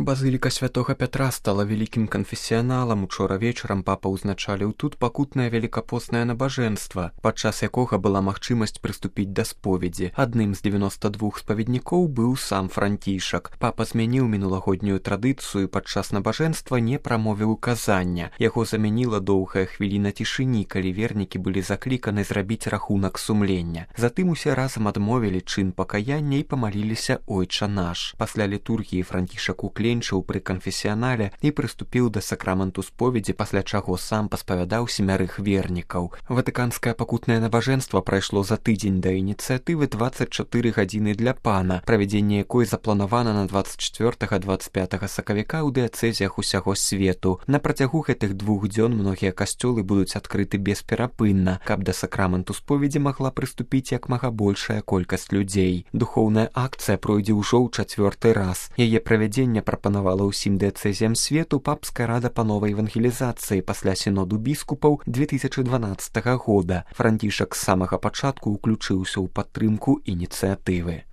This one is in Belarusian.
Базыліка святога Пятра стала вялікім канфесіяналам. Учора вечарам папа ўзначаліў тут пакутнае велікапоснае набажэнства, падчас якога была магчымасць прыступіць да споведзі. Адным з 92 спаведнікоў быў сам Францішак. Папа змяніў мінулагоднюю традыцыю, падчас набажэнства не прамовіў казання. Яго замяніла доўгая хвіліна цішыні, калі вернікі былі закліканы зрабіць рахунак сумлення. Затым усе разам адмовілі чын пакаяння і памаліліся «Ойча наш». Пасля літургіі Францішак кленчыў пры канфесіянале і прыступіў да сакраменту споведзі, пасля чаго сам паспавядаў 7 вернікаў. Ватыканскае пакутнае набажэнства прайшло за тыдзень да ініцыятывы 24 гадзіны для пана, правядзенне якой запланавана на 24-25 сакавіка ў дыяцэзіях усяго свету. На працягу гэтых 2 дзён многія касцёлы будуць адкрыты бесперапынна, каб да сакраменту споведзі магла прыступіць як мага большая колькасць людзей. Духоўная акцыя пройдзе ўжо ў 4-й раз. Яе правядзенне прапанавала ўсім дыяцэзіям свету папская рада па новай евангелізацыі пасля сіноду біскупаў 2012 года. Францішак з самага пачатку ўключыўся ў падтрымку ініцыятывы.